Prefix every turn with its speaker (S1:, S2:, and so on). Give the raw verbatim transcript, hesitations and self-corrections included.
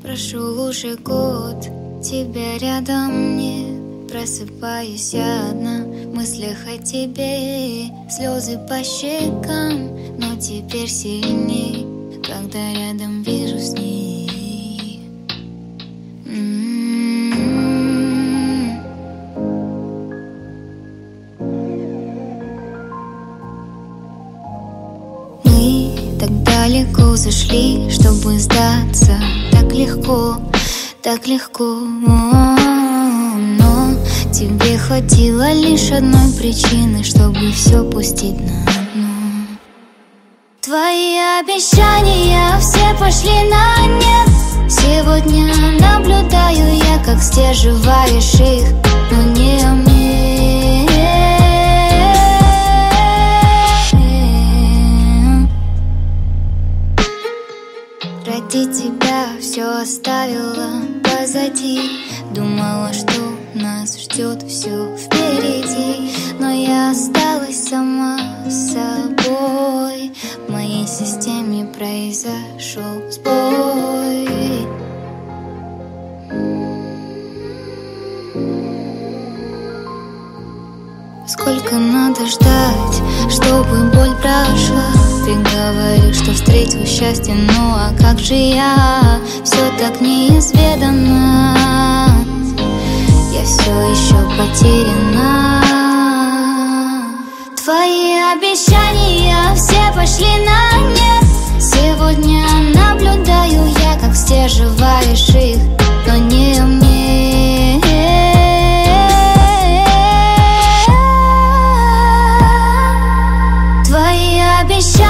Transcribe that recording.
S1: Прошел уже год, тебя рядом нет. Просыпаюсь я одна в мыслях о тебе. Слезы по щекам, но теперь сильней, когда рядом вижу с ней. М-м-м. Мы так далеко зашли, чтобы сдаться. Так легко, так легко, но тебе хватило лишь одной причины, чтобы все пустить на дно. Твои обещания все пошли на нет. Сегодня наблюдаю я, как сдерживаешь их, но не умеешь. Ради тебя все оставила позади. Думала, что нас ждет все впереди, но я осталась сама с собой. В моей системе произошел сбой. Сколько надо ждать, чтобы боль прошла? Ты говоришь, что встретил счастье, ну а как же я? Все так неизведанно, я все еще потеряна. Твои обещания все пошли на нет. Сегодня наблюдаю я, как сдерживаешь их, но не умеешь. Твои обещания